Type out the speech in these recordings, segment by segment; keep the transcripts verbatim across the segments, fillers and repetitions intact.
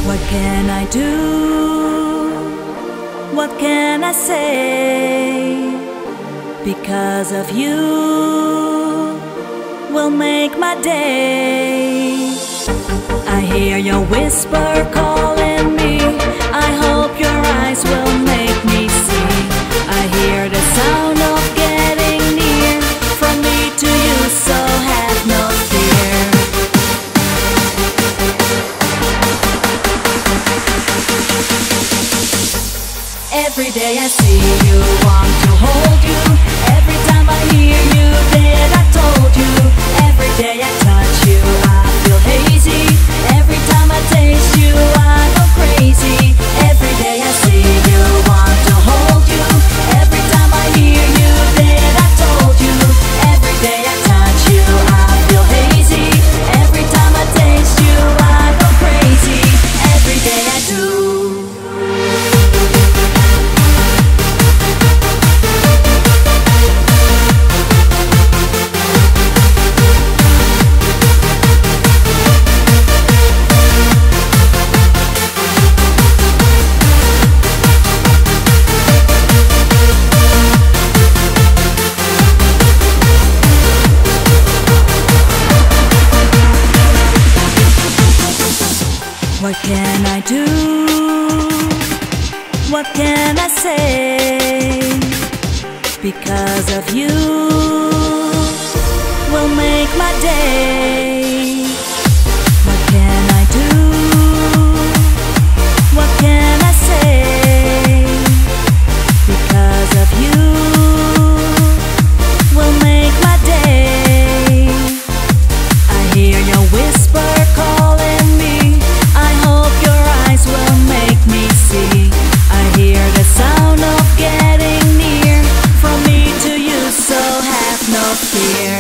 What can I do? What can I say? Because of you will make my day. I hear your whisper calling me. I hope your eyes will make me see. I hear the sound of getting near, from me to you, so have no fear. Every day I see you, want to hold you. Every time I hear you, that I told you. Every day I touch you, I feel hazy. Every time I taste you, I go crazy. Every day I see you, want to hold you. Every time I hear you, that I told you. Every day I touch you, I feel hazy. Every time I taste you, I go crazy. Every day I do. What can I do? What can I say? Because of you will make my day. What can I do? What can I say? Because of you will make my day. I hear your whisper calling me. I hope your eyes will make me see. I hear the sound of getting near, from me to you, so have no fear.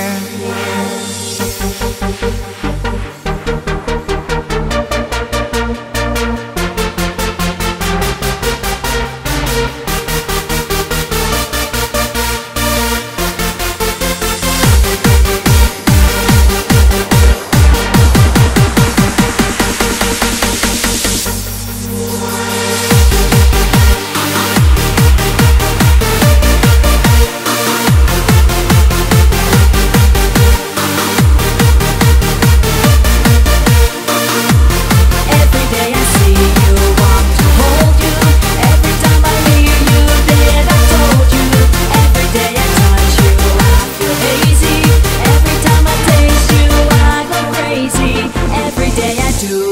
Every day I do.